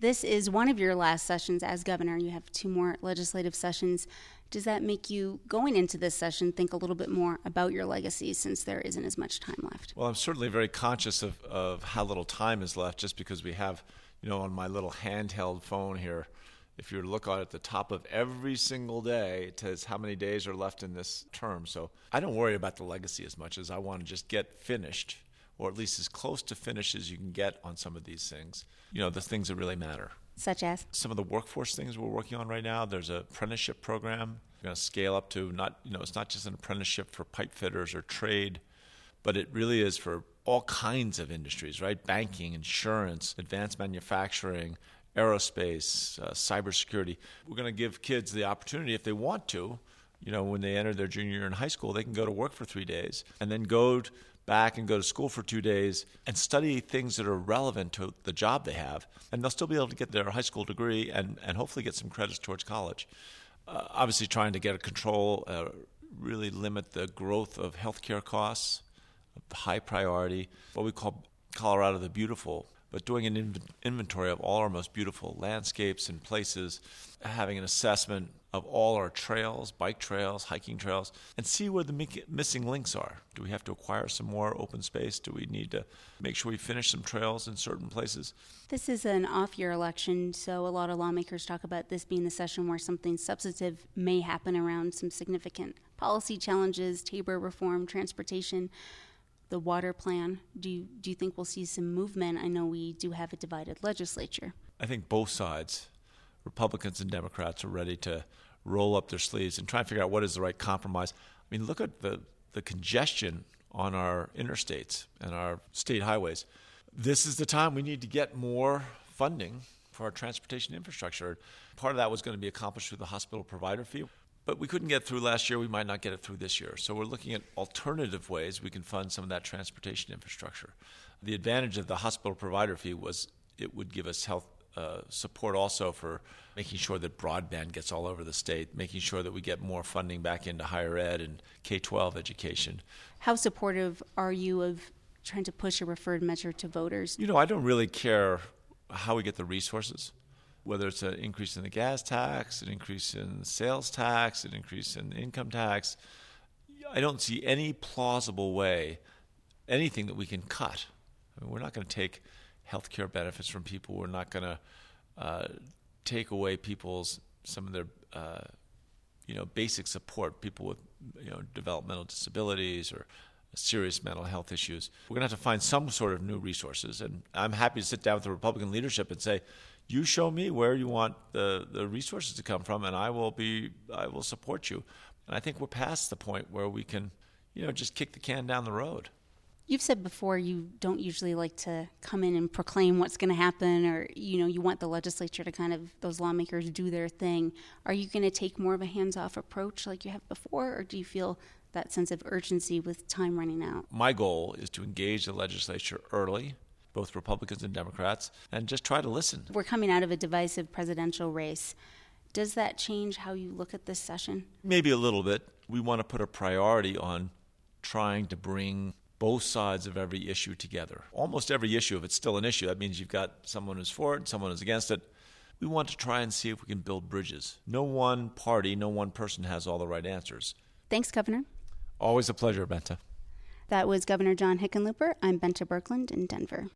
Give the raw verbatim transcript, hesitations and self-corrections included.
This is one of your last sessions as governor. You have two more legislative sessions. Does that make you, going into this session, think a little bit more about your legacy since there isn't as much time left? Well, I'm certainly very conscious of, of how little time is left, just because we have, you know, on my little handheld phone here, if you were to look at it at the top of every single day, it says how many days are left in this term. So I don't worry about the legacy as much as I want to just get finished, or at least as close to finish as you can get on some of these things. You know, the things that really matter. Such as? Some of the workforce things we're working on right now. There's an apprenticeship program. We're going to scale up to not, you know, it's not just an apprenticeship for pipe fitters or trade, but it really is for all kinds of industries, right? Banking, insurance, advanced manufacturing, aerospace, uh, cybersecurity. We're going to give kids the opportunity, if they want to, you know, when they enter their junior year in high school, they can go to work for three days and then go to back and go to school for two days and study things that are relevant to the job they have. And they'll still be able to get their high school degree and, and hopefully get some credits towards college. Uh, obviously trying to get a control, uh, really limit the growth of healthcare costs, high priority, what we call Colorado the Beautiful, but doing an inv- inventory of all our most beautiful landscapes and places, having an assessment of all our trails, bike trails, hiking trails, and see where the mi- missing links are. Do we have to acquire some more open space? Do we need to make sure we finish some trails in certain places? This is an off-year election, so a lot of lawmakers talk about this being the session where something substantive may happen around some significant policy challenges, Tabor reform, transportation, the water plan. Do you, do you think we'll see some movement? I know we do have a divided legislature. I think both sides, Republicans and Democrats, are ready to roll up their sleeves and try and figure out what is the right compromise. I mean, look at the, the congestion on our interstates and our state highways. This is the time we need to get more funding for our transportation infrastructure. Part of that was going to be accomplished through the hospital provider fee, but we couldn't get through last year. We might not get it through this year. So we're looking at alternative ways we can fund some of that transportation infrastructure. The advantage of the hospital provider fee was it would give us health uh, support also for making sure that broadband gets all over the state, making sure that we get more funding back into higher ed and K twelve education. How supportive are you of trying to push a referred measure to voters? You know, I don't really care how we get the resources, whether it's an increase in the gas tax, an increase in sales tax, an increase in income tax. I don't see any plausible way, anything that we can cut. I mean, we're not going to take health care benefits from people. We're not going to uh, take away people's, some of their, uh, you know, basic support, people with, you know, developmental disabilities or serious mental health issues. We're going to have to find some sort of new resources. And I'm happy to sit down with the Republican leadership and say, you show me where you want the, the resources to come from, and I will be I will support you. And I think we're past the point where we can, you know, just kick the can down the road. You've said before you don't usually like to come in and proclaim what's going to happen, or, you know, you want the legislature to kind of, those lawmakers do their thing. Are you going to take more of a hands-off approach like you have before, or do you feel that sense of urgency with time running out? My goal is to engage the legislature early, both Republicans and Democrats, and just try to listen. We're coming out of a divisive presidential race. Does that change how you look at this session? Maybe a little bit. We want to put a priority on trying to bring both sides of every issue together. Almost every issue, if it's still an issue, that means you've got someone who's for it and someone who's against it. We want to try and see if we can build bridges. No one party, no one person has all the right answers. Thanks, Governor. Always a pleasure, Benta. That was Governor John Hickenlooper. I'm Benta Birkeland in Denver.